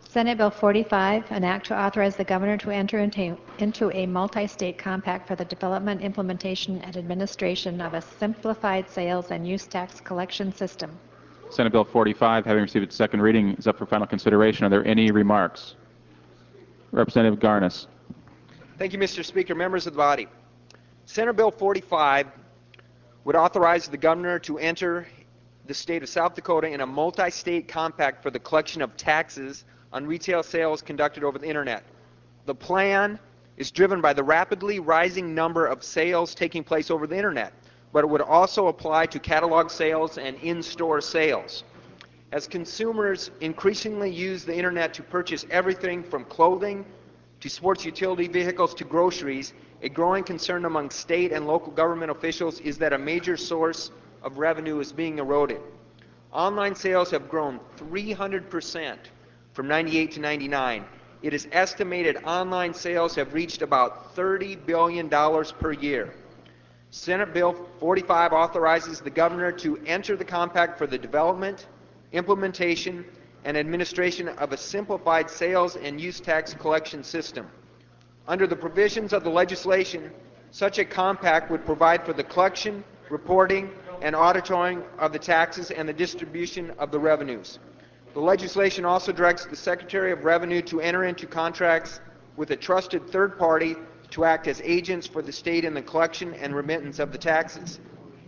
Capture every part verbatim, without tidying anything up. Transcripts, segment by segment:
Senate Bill forty-five, an act to authorize the governor to enter into, into a multi-state compact for the development, implementation, and administration of a simplified sales and use tax collection system. Senate Bill forty-five, having received its second reading, is up for final consideration. Are there any remarks? Representative Garnis. Thank you, Mister Speaker. Members of the body. Senate Bill forty-five would authorize the governor to enter the state of South Dakota in a multi-state compact for the collection of taxes on retail sales conducted over the internet. The plan is driven by the rapidly rising number of sales taking place over the internet, but it would also apply to catalog sales and in-store sales. As consumers increasingly use the internet to purchase everything from clothing to sports utility vehicles to groceries, a growing concern among state and local government officials is that a major source of revenue is being eroded. Online sales have grown three hundred percent from ninety-eight to ninety-nine. It is estimated online sales have reached about thirty billion dollars per year. Senate Bill forty-five authorizes the governor to enter the compact for the development, implementation, and administration of a simplified sales and use tax collection system. Under the provisions of the legislation, such a compact would provide for the collection, reporting, and auditing of the taxes and the distribution of the revenues. The legislation also directs the Secretary of Revenue to enter into contracts with a trusted third party to act as agents for the state in the collection and remittance of the taxes.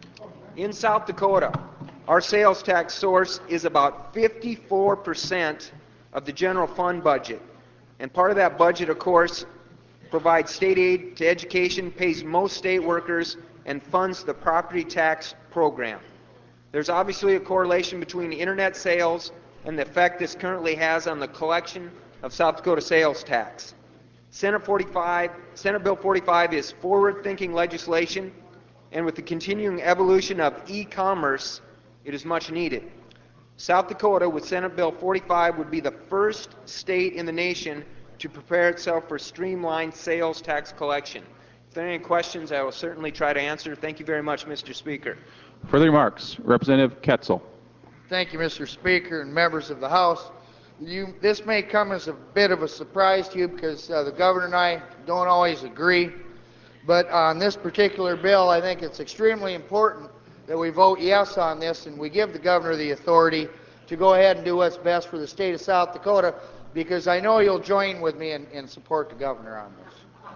In South Dakota, our sales tax source is about fifty-four percent of the general fund budget. And part of that budget, of course, provides state aid to education, pays most state workers, and funds the property tax program. There's obviously a correlation between internet sales and the effect this currently has on the collection of South Dakota sales tax. Senate forty-five, Senate Bill forty-five is forward-thinking legislation, and with the continuing evolution of e-commerce, it is much needed. South Dakota, with Senate Bill forty-five, would be the first state in the nation to prepare itself for streamlined sales tax collection. If there are any questions, I will certainly try to answer. Thank you very much, Mister Speaker. Further remarks? Representative Ketzel. Thank you, Mister Speaker and members of the House. You, this may come as a bit of a surprise to you because uh, the governor and I don't always agree. But on this particular bill, I think it's extremely important that we vote yes on this and we give the governor the authority to go ahead and do what's best for the state of South Dakota, because I know you'll join with me and, and support the governor on this.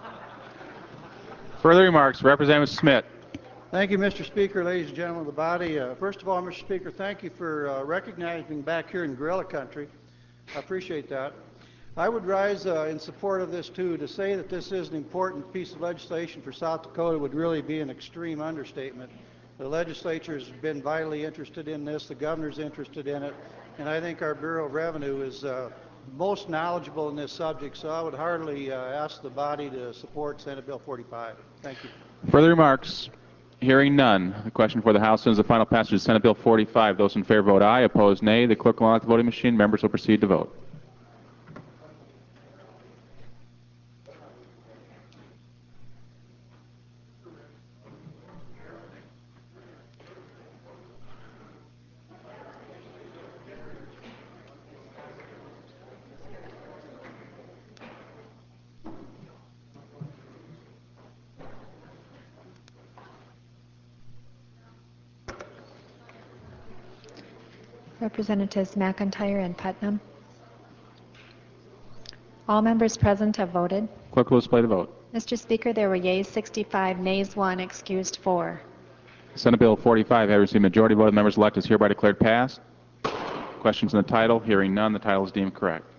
Further remarks? Representative Smith. Thank you, Mister Speaker, ladies and gentlemen of the body. Uh, first of all, Mister Speaker, thank you for uh, recognizing me back here in guerrilla country. I appreciate that. I would rise uh, in support of this too. To say that this is an important piece of legislation for South Dakota would really be an extreme understatement. The legislature has been vitally interested in this, the governor's interested in it, and I think our Bureau of Revenue is uh, most knowledgeable in this subject, so I would heartily uh, ask the body to support Senate Bill forty-five. Thank you. Further remarks? Hearing none. The question for the House is the final passage of Senate Bill forty-five. Those in favor vote aye. Opposed, nay. The clerk will unlock the voting machine. Members will proceed to vote. Representatives McIntyre and Putnam. All members present have voted. Clerk will display the vote. Mister Speaker, there were yeas sixty-five, nays one, excused four. Senate Bill forty-five, having received a majority vote of members elect, is hereby declared passed. Questions on the title? Hearing none, the title is deemed correct.